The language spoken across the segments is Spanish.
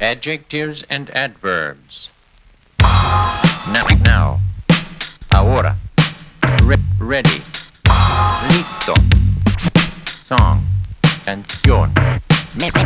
Adjectives and adverbs. Now. Ahora. Ready. Listo. Song. Canción. Many.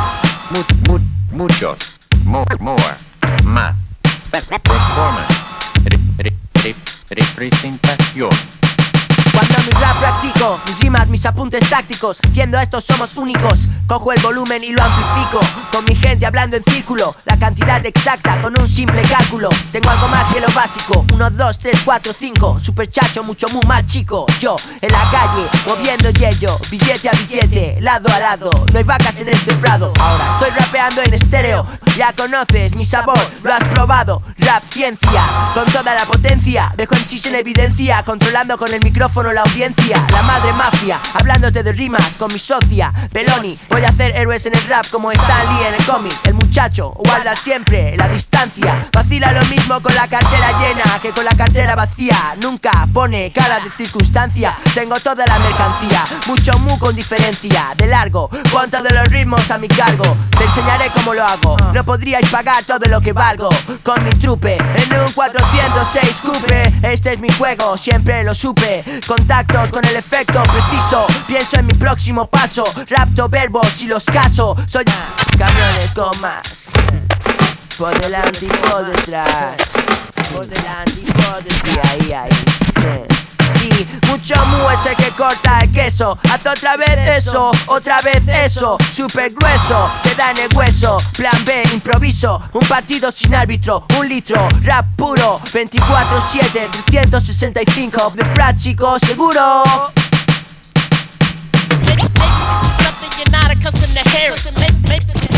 Muchos. More. Más. Performance. Representación. Cuando mi rap practico, mis rimas, mis apuntes tácticos, siendo estos somos únicos. Cojo el volumen y lo amplifico, con mi gente hablando en círculo, la cantidad exacta con un simple cálculo. Tengo algo más que lo básico, 1, 2, 3, 4, 5. Super chacho, mucho muy más chico. Yo, en la calle, moviendo yello, billete a billete, lado a lado. No hay vacas en este prado. Ahora estoy rapeando en estéreo. Ya conoces mi sabor, lo has probado. Rap ciencia, con toda la potencia. Dejo MCs en evidencia, controlando con el micrófono la audiencia. La madre mafia, hablándote de rimas con mi socia Beloni. Voy a hacer héroes en el rap como Stan Lee en el cómic. El muchacho guarda siempre la distancia. Vacila lo mismo con la cartera llena que con la cartera vacía. Nunca pone cara de circunstancia. Tengo toda la mercancía, mucho mu con diferencia. De largo, pon todos los ritmos a mi cargo. Te enseñaré cómo lo hago. No podríais pagar todo lo que valgo con mi trupe en un 406 coupe. Este es mi juego, siempre lo supe. Contactos con el efecto preciso. Pienso en mi próximo paso. Rapto verbos y los caso. Soy camiones con más. Por delante y por detrás. Por delante y por detrás. Ahí. Sí, mucho mu es el que corta el queso. Haz otra vez eso, super grueso, te da en el hueso. Plan B, improviso, un partido sin árbitro, un litro, rap puro, 24/7, 365, de práctico seguro. Maybe this is something you're not accustomed to hearing.